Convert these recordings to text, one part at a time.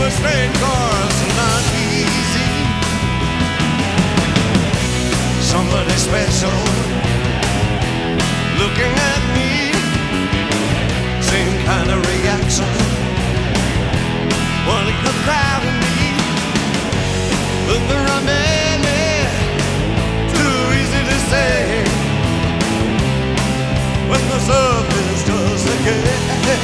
a straight course, not easy. Somebody special looking at me, same kind of reaction. One could cry with me, but the remaining too easy to say when the surface does again.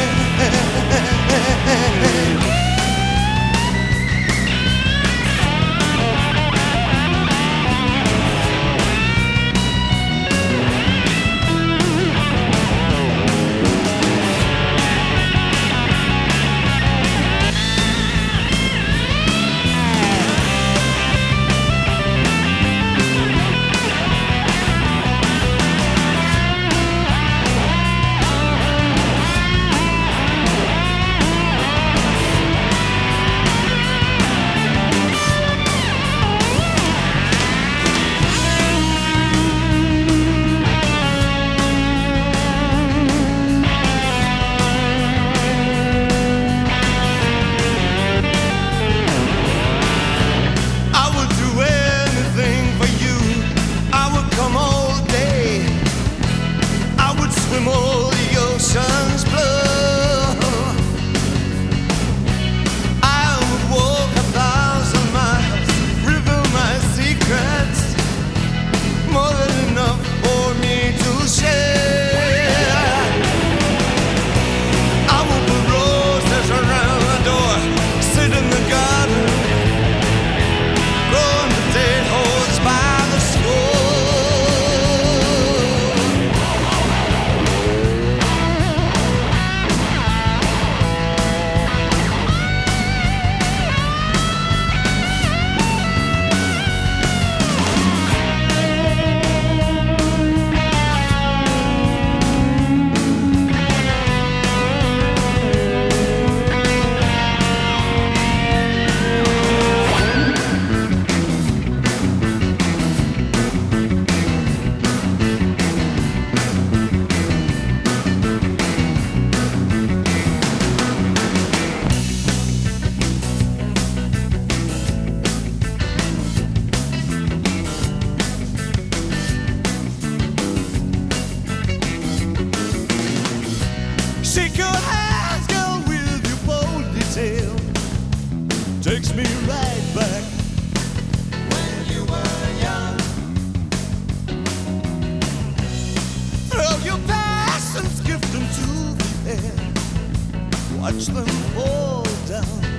Shake your hands, girl, with your ponytail. Takes me right back when you were young. Throw your passions, gift them to the air. Watch them fall down.